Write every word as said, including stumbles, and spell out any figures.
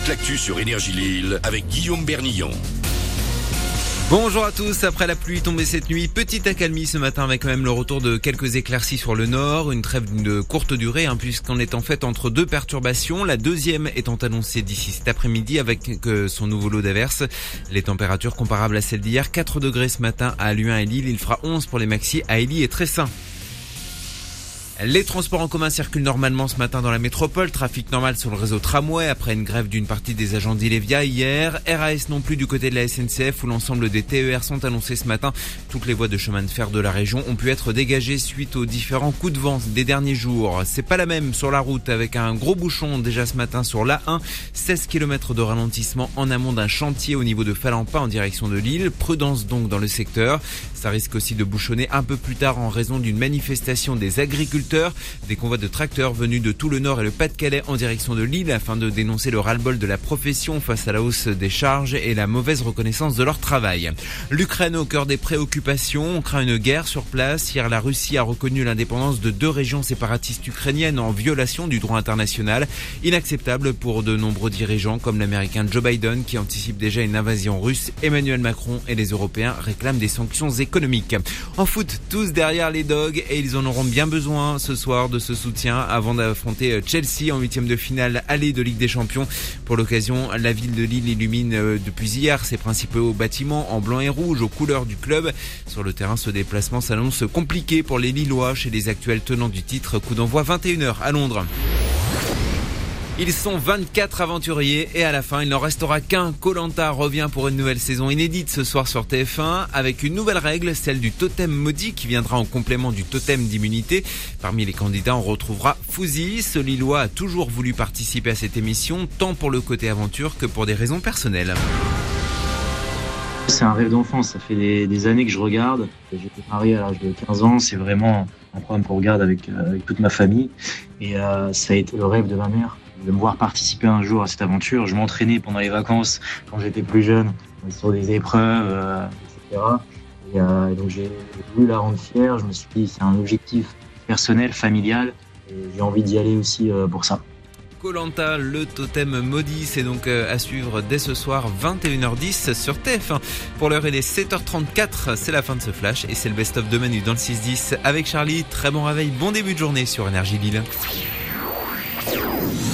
toute l'actu sur Énergie Lille avec Guillaume Bernillon. Bonjour à tous, après la pluie tombée cette nuit, petite accalmie ce matin avec quand même le retour de quelques éclaircies sur le nord, une trêve de courte durée hein, puisqu'on est en fait entre deux perturbations, la deuxième étant annoncée d'ici cet après-midi avec euh, son nouveau lot d'averses. Les températures comparables à celles d'hier, quatre degrés ce matin à Luin et Lille, il fera onze pour les maxis à Élie et Tressin. Les transports en commun circulent normalement ce matin dans la métropole. Trafic normal sur le réseau tramway après une grève d'une partie des agents d'Ilevia hier. R A S non plus du côté de la S N C F où l'ensemble des T E R sont annoncés ce matin. Toutes les voies de chemin de fer de la région ont pu être dégagées suite aux différents coups de vent des derniers jours. C'est pas la même sur la route avec un gros bouchon déjà ce matin sur l'A un. seize kilomètres de ralentissement en amont d'un chantier au niveau de Falampin en direction de Lille. Prudence donc dans le secteur. Ça risque aussi de bouchonner un peu plus tard en raison d'une manifestation des agriculteurs. Des convois de tracteurs venus de tout le Nord et le Pas-de-Calais en direction de Lille afin de dénoncer le ras-le-bol de la profession face à la hausse des charges et la mauvaise reconnaissance de leur travail. L'Ukraine au cœur des préoccupations, on craint une guerre sur place. Hier, la Russie a reconnu l'indépendance de deux régions séparatistes ukrainiennes en violation du droit international. Inacceptable pour de nombreux dirigeants comme l'américain Joe Biden qui anticipe déjà une invasion russe. Emmanuel Macron et les Européens réclament des sanctions économiques. En foot, tous derrière les Dogs et ils en auront bien besoin ce soir de ce soutien avant d'affronter Chelsea en huitième de finale aller de Ligue des Champions. Pour l'occasion, la ville de Lille illumine depuis hier ses principaux bâtiments en blanc et rouge aux couleurs du club. Sur le terrain, ce déplacement s'annonce compliqué pour les Lillois chez les actuels tenants du titre. Coup d'envoi vingt et une heures à Londres. Ils sont vingt-quatre aventuriers et à la fin, il n'en restera qu'un. Koh-Lanta revient pour une nouvelle saison inédite ce soir sur T F un avec une nouvelle règle, celle du totem maudit qui viendra en complément du totem d'immunité. Parmi les candidats, on retrouvera Fouzi. Ce Lillois a toujours voulu participer à cette émission, tant pour le côté aventure que pour des raisons personnelles. C'est un rêve d'enfance, ça fait des, des années que je regarde. J'étais marié à l'âge de quinze ans, c'est vraiment un programme qu'on regarde avec, euh, avec toute ma famille. Et euh, ça a été le rêve de ma mère, de me voir participer un jour à cette aventure. Je m'entraînais pendant les vacances, quand j'étais plus jeune, sur des épreuves, euh, et cetera. Et euh, donc j'ai voulu la rendre fière, je me suis dit c'est un objectif personnel, familial, et j'ai envie d'y aller aussi euh, pour ça. Koh-Lanta, le totem maudit, c'est donc à suivre dès ce soir vingt et une heures dix sur T F un. Pour l'heure, il est sept heures trente-quatre, c'est la fin de ce flash et c'est le best-of de Manu dans le six dix avec Charlie. Très bon réveil, bon début de journée sur Énergie Lille.